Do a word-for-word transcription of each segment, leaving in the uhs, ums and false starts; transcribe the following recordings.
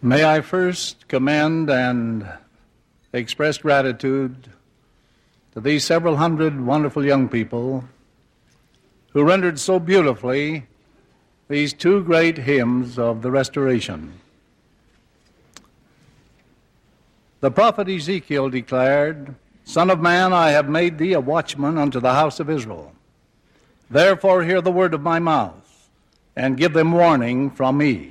May I first commend and express gratitude to these several hundred wonderful young people who rendered so beautifully these two great hymns of the Restoration. The prophet Ezekiel declared, "Son of man, I have made thee a watchman unto the house of Israel. Therefore hear the word of my mouth, and give them warning from me."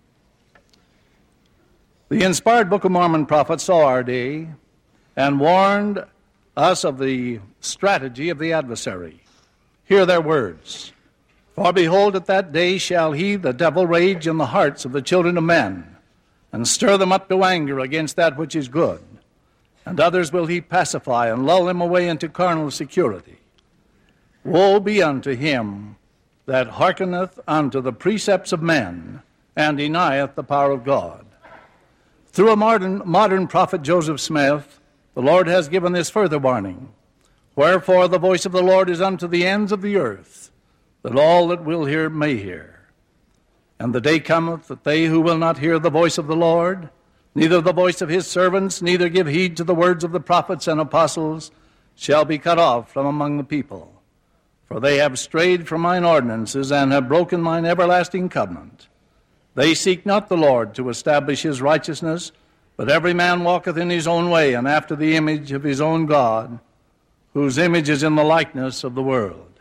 The inspired Book of Mormon prophet saw our day and warned us of the strategy of the adversary. Hear their words. "For behold, at that day shall he, the devil, rage in the hearts of the children of men, and stir them up to anger against that which is good. And others will he pacify, and lull them away into carnal security. Woe be unto him that hearkeneth unto the precepts of men, and denieth the power of God." Through a modern, modern prophet, Joseph Smith, the Lord has given this further warning. "Wherefore the voice of the Lord is unto the ends of the earth, that all that will hear may hear. And the day cometh that they who will not hear the voice of the Lord, neither the voice of his servants, neither give heed to the words of the prophets and apostles, shall be cut off from among the people. For they have strayed from mine ordinances, and have broken mine everlasting covenant. They seek not the Lord to establish his righteousness, but every man walketh in his own way, and after the image of his own God, whose image is in the likeness of the world."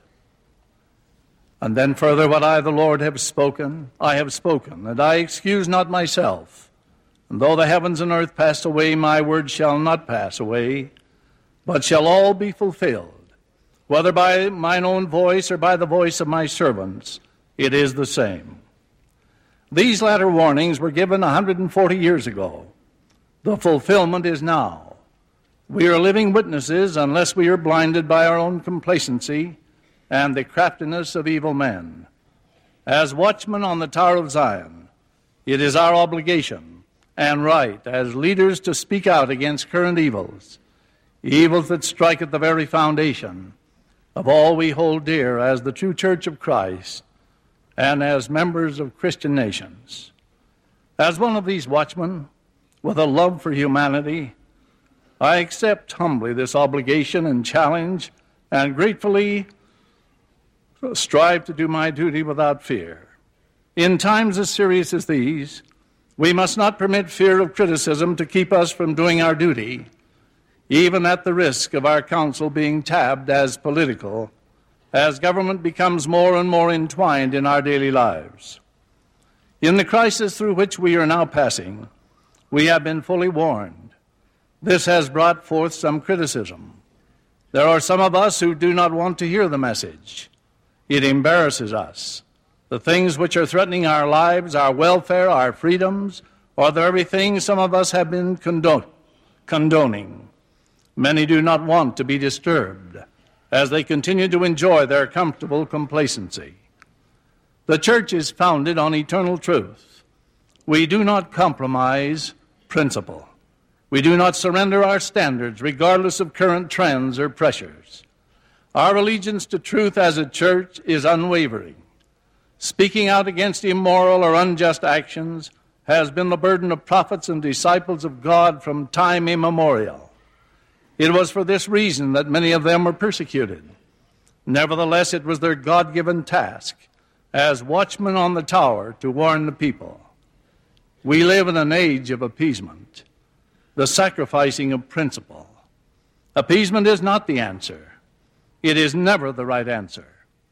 And then further, "What I, the Lord, have spoken, I have spoken, and I excuse not myself. And though the heavens and earth pass away, my word shall not pass away, but shall all be fulfilled. Whether by mine own voice or by the voice of my servants, it is the same." These latter warnings were given one hundred forty years ago. The fulfillment is now. We are living witnesses unless we are blinded by our own complacency and the craftiness of evil men. As watchmen on the Tower of Zion, it is our obligation and right as leaders to speak out against current evils, evils that strike at the very foundation of all we hold dear as the true Church of Christ and as members of Christian nations. As one of these watchmen, with a love for humanity, I accept humbly this obligation and challenge, and gratefully strive to do my duty without fear. In times as serious as these, we must not permit fear of criticism to keep us from doing our duty, even at the risk of our counsel being tabbed as political, as government becomes more and more entwined in our daily lives. In the crisis through which we are now passing, we have been fully warned. This has brought forth some criticism. There are some of us who do not want to hear the message. It embarrasses us. The things which are threatening our lives, our welfare, our freedoms, are the very things some of us have been condone, condoning. Many do not want to be disturbed as they continue to enjoy their comfortable complacency. The church is founded on eternal truth. We do not compromise principle. We do not surrender our standards regardless of current trends or pressures. Our allegiance to truth as a church is unwavering. Speaking out against immoral or unjust actions has been the burden of prophets and disciples of God from time immemorial. It was for this reason that many of them were persecuted. Nevertheless, it was their God-given task as watchmen on the tower to warn the people. We live in an age of appeasement, the sacrificing of principle. Appeasement is not the answer. It is never the right answer.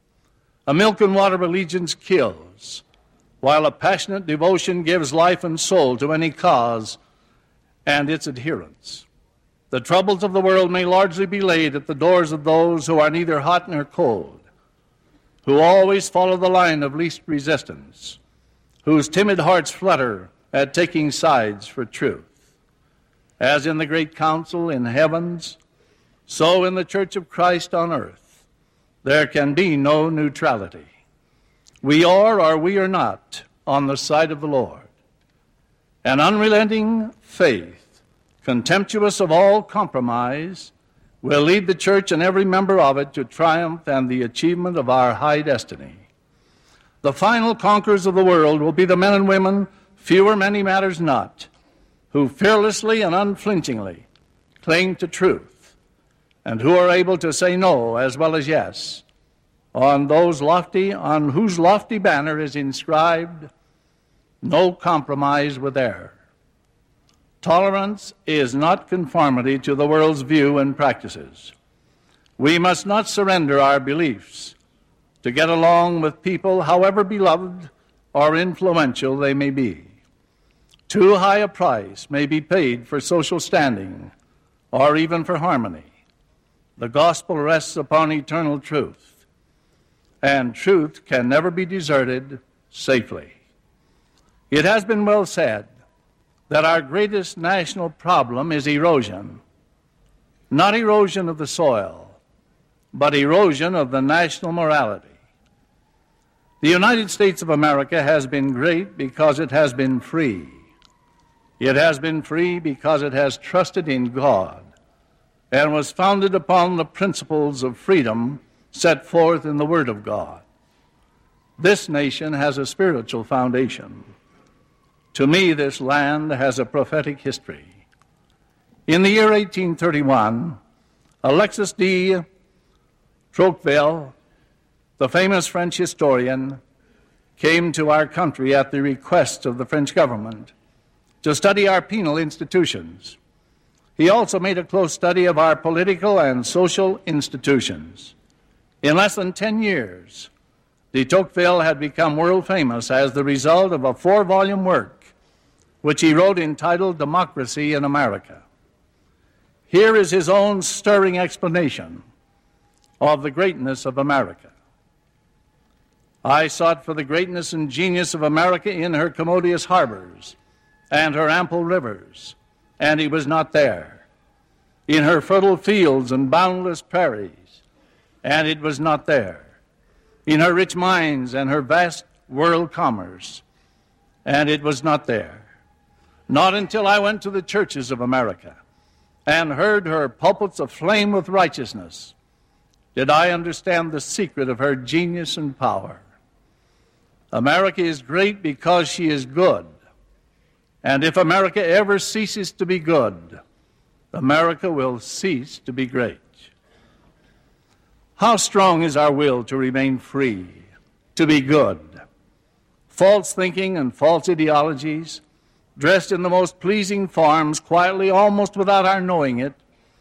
A milk and water allegiance kills, while a passionate devotion gives life and soul to any cause and its adherents. The troubles of the world may largely be laid at the doors of those who are neither hot nor cold, who always follow the line of least resistance, whose timid hearts flutter at taking sides for truth. As in the great council in heavens, so in the Church of Christ on earth, there can be no neutrality. We are or we are not on the side of the Lord. An unrelenting faith, contemptuous of all compromise, will lead the church and every member of it to triumph and the achievement of our high destiny. The final conquerors of the world will be the men and women Few or many matters not, who fearlessly and unflinchingly cling to truth, and who are able to say no as well as yes, on those lofty, on whose lofty banner is inscribed, no compromise with error. Tolerance is not conformity to the world's view and practices. We must not surrender our beliefs to get along with people, however beloved or influential they may be. Too high a price may be paid for social standing or even for harmony. The gospel rests upon eternal truth, and truth can never be deserted safely. It has been well said that our greatest national problem is erosion, not erosion of the soil, but erosion of the national morality. The United States of America has been great because it has been free. It has been free because it has trusted in God and was founded upon the principles of freedom set forth in the Word of God. This nation has a spiritual foundation. To me, this land has a prophetic history. In the year eighteen thirty-one, Alexis de Tocqueville, the famous French historian, came to our country at the request of the French government to study our penal institutions. He also made a close study of our political and social institutions. In less than ten years, de Tocqueville had become world famous as the result of a four-volume work which he wrote entitled Democracy in America. Here is his own stirring explanation of the greatness of America. I sought for the greatness and genius of America in her commodious harbors and her ample rivers, and he was not there. In her fertile fields and boundless prairies, and it was not there. In her rich mines and her vast world commerce, and it was not there. Not until I went to the churches of America and heard her pulpits aflame with righteousness did I understand the secret of her genius and power. America is great because she is good. And if America ever ceases to be good, America will cease to be great. How strong is our will to remain free, to be good? False thinking and false ideologies, dressed in the most pleasing forms, quietly, almost without our knowing it,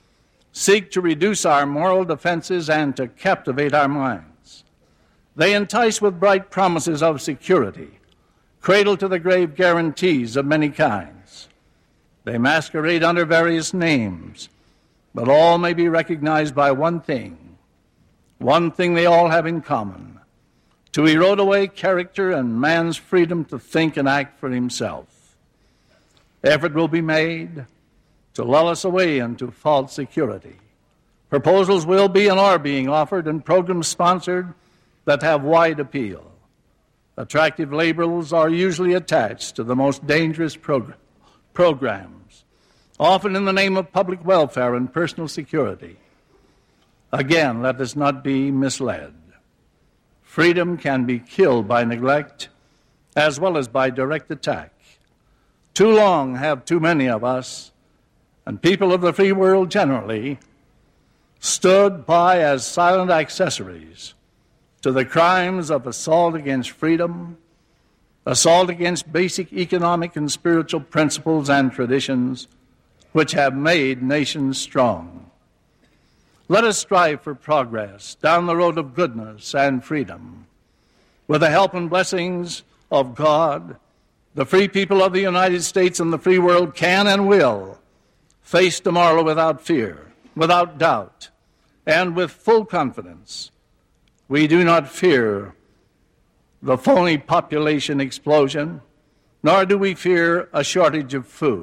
seek to reduce our moral defenses and to captivate our minds. They entice with bright promises of security, cradle to the grave guarantees of many kinds. They masquerade under various names, but all may be recognized by one thing. One thing they all have in common: to erode away character and man's freedom to think and act for himself. Effort will be made to lull us away into false security. Proposals will be and are being offered and programs sponsored that have wide appeal. Attractive labels are usually attached to the most dangerous progr- programs, often in the name of public welfare and personal security. Again, let us not be misled. Freedom can be killed by neglect as well as by direct attack. Too long have too many of us, and people of the free world generally, stood by as silent accessories to the crimes of assault against freedom, assault against basic economic and spiritual principles and traditions which have made nations strong. Let us strive for progress down the road of goodness and freedom. With the help and blessings of God, the free people of the United States and the free world can and will face tomorrow without fear, without doubt, and with full confidence. We do not fear the phony population explosion, nor do we fear a shortage of food.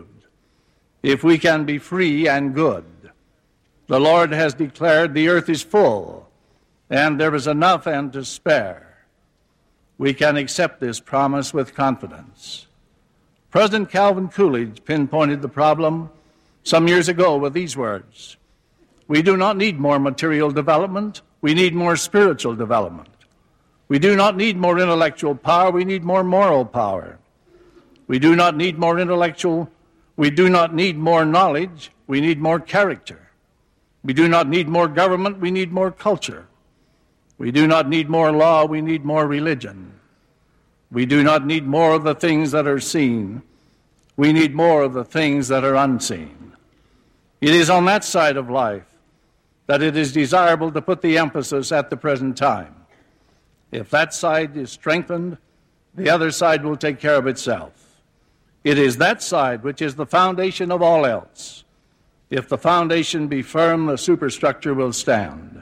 If we can be free and good, the Lord has declared the earth is full, and there is enough and to spare. We can accept this promise with confidence. President Calvin Coolidge pinpointed the problem some years ago with these words: "We do not need more material development, we need more spiritual development. We do not need more intellectual power, we need more moral power. We do not need more intellectual. We do not need more knowledge. We need more character. We do not need more government. We need more culture. We do not need more law. We need more religion. We do not need more of the things that are seen. We need more of the things that are unseen. It is on that side of life that it is desirable to put the emphasis at the present time. If that side is strengthened, the other side will take care of itself. It is that side which is the foundation of all else. If the foundation be firm, the superstructure will stand.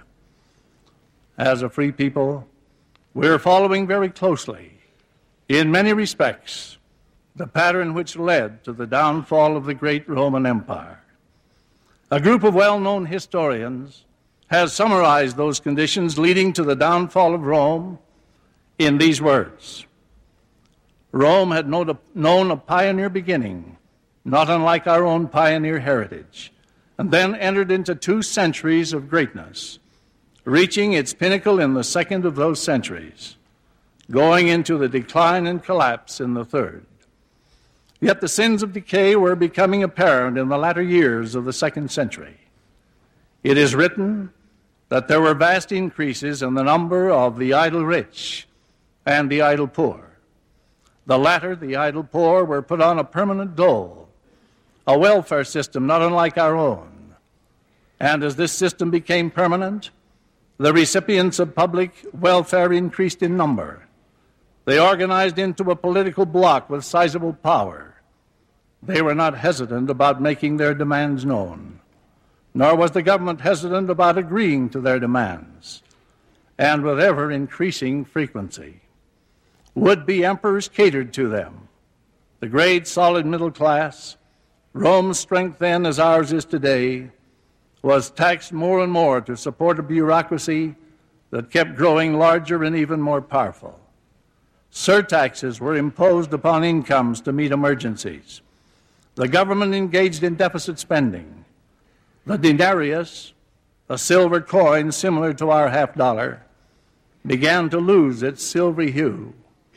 As a free people, we are following very closely, in many respects, the pattern which led to the downfall of the great Roman Empire. A group of well-known historians has summarized those conditions leading to the downfall of Rome in these words. Rome had known a pioneer beginning, not unlike our own pioneer heritage, and then entered into two centuries of greatness, reaching its pinnacle in the second of those centuries, going into the decline and collapse in the third. Yet the sins of decay were becoming apparent in the latter years of the second century. It is written that there were vast increases in the number of the idle rich and the idle poor. The latter, the idle poor, were put on a permanent dole, a welfare system not unlike our own. And as this system became permanent, the recipients of public welfare increased in number. They organized into a political bloc with sizable power. They were not hesitant about making their demands known, nor was the government hesitant about agreeing to their demands, and with ever-increasing frequency. Would-be emperors catered to them. The great, solid middle class, Rome's strength then as ours is today, was taxed more and more to support a bureaucracy that kept growing larger and even more powerful. Surtaxes were imposed upon incomes to meet emergencies. The government engaged in deficit spending. The denarius, a silver coin similar to our half dollar, began to lose its silvery hue.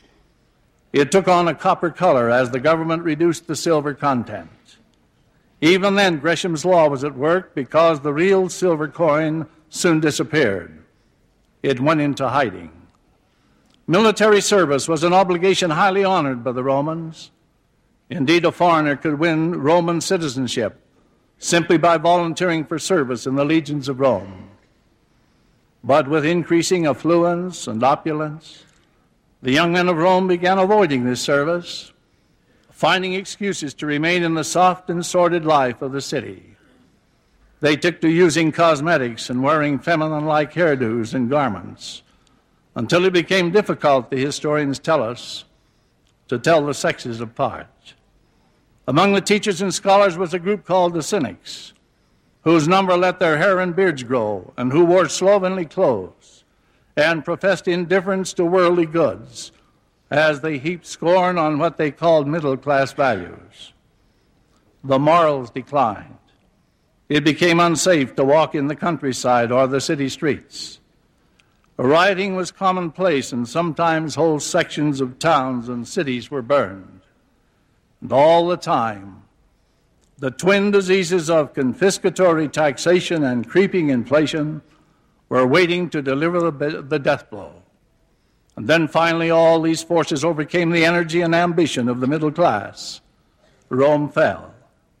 It took on a copper color as the government reduced the silver content. Even then, Gresham's law was at work because the real silver coin soon disappeared. It went into hiding. Military service was an obligation highly honored by the Romans. Indeed, a foreigner could win Roman citizenship simply by volunteering for service in the legions of Rome. But with increasing affluence and opulence, the young men of Rome began avoiding this service, finding excuses to remain in the soft and sordid life of the city. They took to using cosmetics and wearing feminine-like hairdos and garments, until it became difficult, the historians tell us, to tell the sexes apart. Among the teachers and scholars was a group called the Cynics, whose number let their hair and beards grow, and who wore slovenly clothes, and professed indifference to worldly goods, as they heaped scorn on what they called middle-class values. The morals declined. It became unsafe to walk in the countryside or the city streets. Rioting was commonplace, and sometimes whole sections of towns and cities were burned. And all the time, the twin diseases of confiscatory taxation and creeping inflation were waiting to deliver the, the death blow. And then finally all these forces overcame the energy and ambition of the middle class. Rome fell.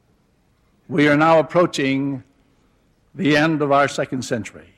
We are now approaching the end of our second century.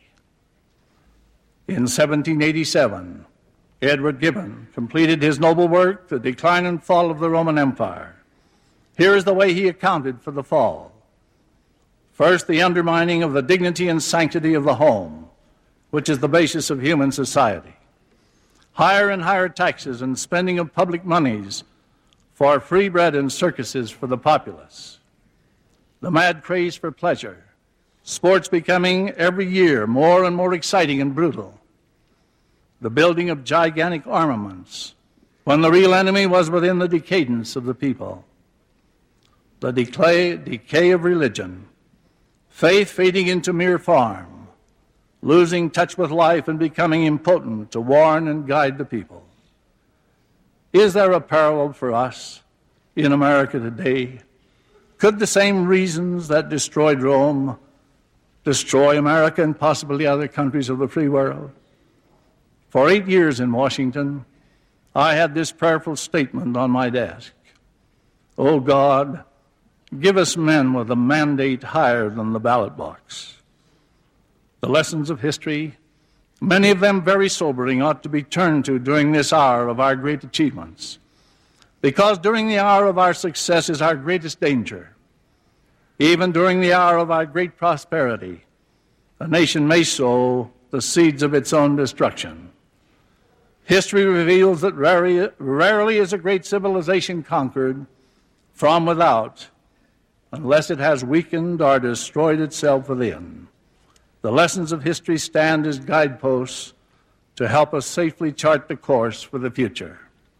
In seventeen eighty-seven, Edward Gibbon completed his noble work, The Decline and Fall of the Roman Empire. Here is the way he accounted for the fall. First, the undermining of the dignity and sanctity of the home, which is the basis of human society. Higher and higher taxes and spending of public monies for free bread and circuses for the populace. The mad craze for pleasure, sports becoming every year more and more exciting and brutal. The building of gigantic armaments when the real enemy was within the decadence of the people. The decay, decay of religion, faith fading into mere form, losing touch with life and becoming impotent to warn and guide the people. Is there a parallel for us in America today? Could the same reasons that destroyed Rome destroy America and possibly other countries of the free world? For eight years in Washington, I had this prayerful statement on my desk. Oh God, give us men with a mandate higher than the ballot box. The lessons of history, many of them very sobering, ought to be turned to during this hour of our great achievements. Because during the hour of our success is our greatest danger. Even during the hour of our great prosperity, a nation may sow the seeds of its own destruction. History reveals that rarely, rarely is a great civilization conquered from without unless it has weakened or destroyed itself within. The lessons of history stand as guideposts to help us safely chart the course for the future.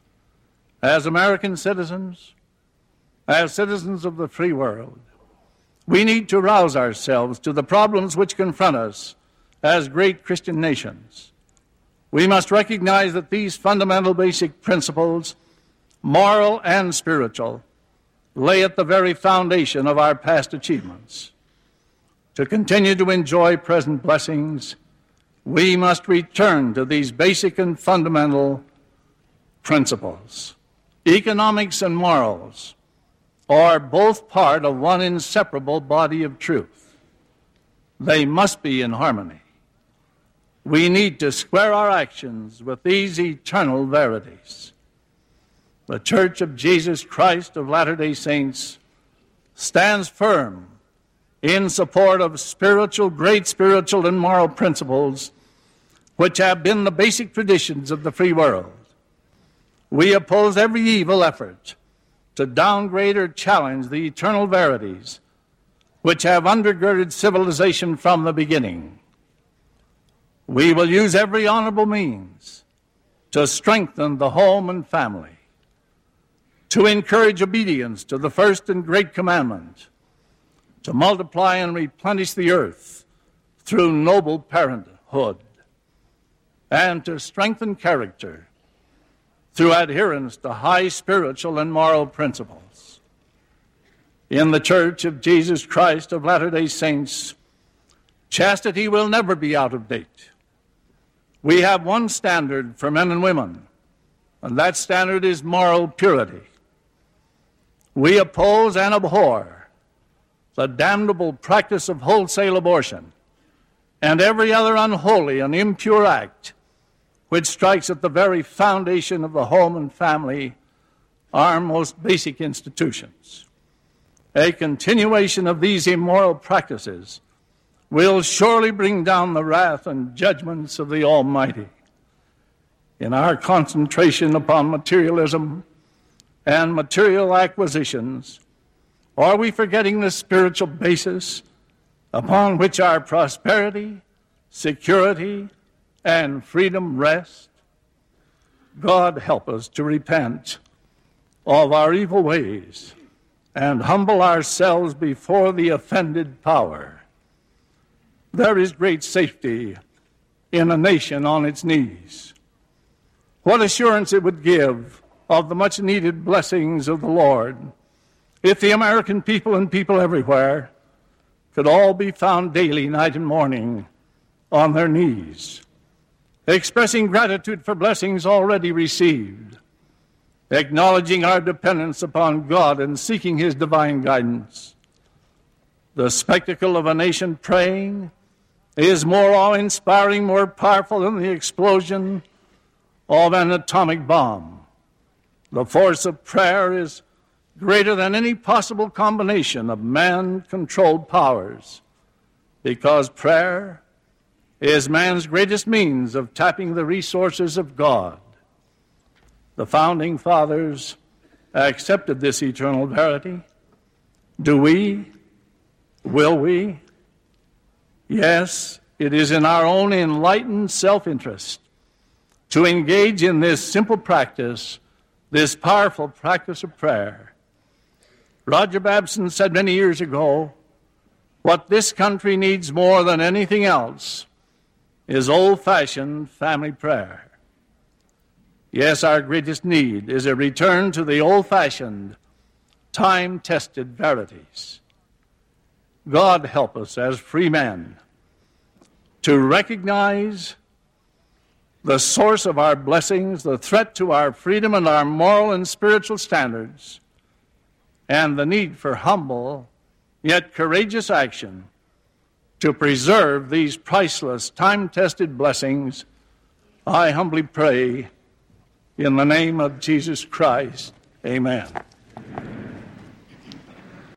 As American citizens, as citizens of the free world, we need to rouse ourselves to the problems which confront us as great Christian nations. We must recognize that these fundamental basic principles, moral and spiritual, lay at the very foundation of our past achievements. To continue to enjoy present blessings, we must return to these basic and fundamental principles. Economics and morals are both part of one inseparable body of truth. They must be in harmony. We need to square our actions with these eternal verities. The Church of Jesus Christ of Latter-day Saints stands firm in support of spiritual, great spiritual and moral principles which have been the basic traditions of the free world. We oppose every evil effort to downgrade or challenge the eternal verities which have undergirded civilization from the beginning. We will use every honorable means to strengthen the home and family, to encourage obedience to the first and great commandment, to multiply and replenish the earth through noble parenthood, and to strengthen character through adherence to high spiritual and moral principles. In the Church of Jesus Christ of Latter-day Saints, chastity will never be out of date. We have one standard for men and women, and that standard is moral purity. We oppose and abhor the damnable practice of wholesale abortion and every other unholy and impure act which strikes at the very foundation of the home and family, our most basic institutions. A continuation of these immoral practices will surely bring down the wrath and judgments of the Almighty. In our concentration upon materialism and material acquisitions, are we forgetting the spiritual basis upon which our prosperity, security, and freedom rest? God help us to repent of our evil ways and humble ourselves before the offended power. There is great safety in a nation on its knees. What assurance it would give of the much-needed blessings of the Lord if the American people and people everywhere could all be found daily, night and morning, on their knees, expressing gratitude for blessings already received, acknowledging our dependence upon God and seeking His divine guidance. The spectacle of a nation praying is more awe-inspiring, more powerful than the explosion of an atomic bomb. The force of prayer is greater than any possible combination of man-controlled powers, because prayer is man's greatest means of tapping the resources of God. The founding fathers accepted this eternal verity. Do we? Will we? Yes, it is in our own enlightened self-interest to engage in this simple practice, this powerful practice of prayer. Roger Babson said many years ago, what this country needs more than anything else is old-fashioned family prayer. Yes, our greatest need is a return to the old-fashioned time-tested verities. God help us as free men to recognize the source of our blessings, the threat to our freedom and our moral and spiritual standards, and the need for humble yet courageous action to preserve these priceless, time-tested blessings. I humbly pray in the name of Jesus Christ. Amen.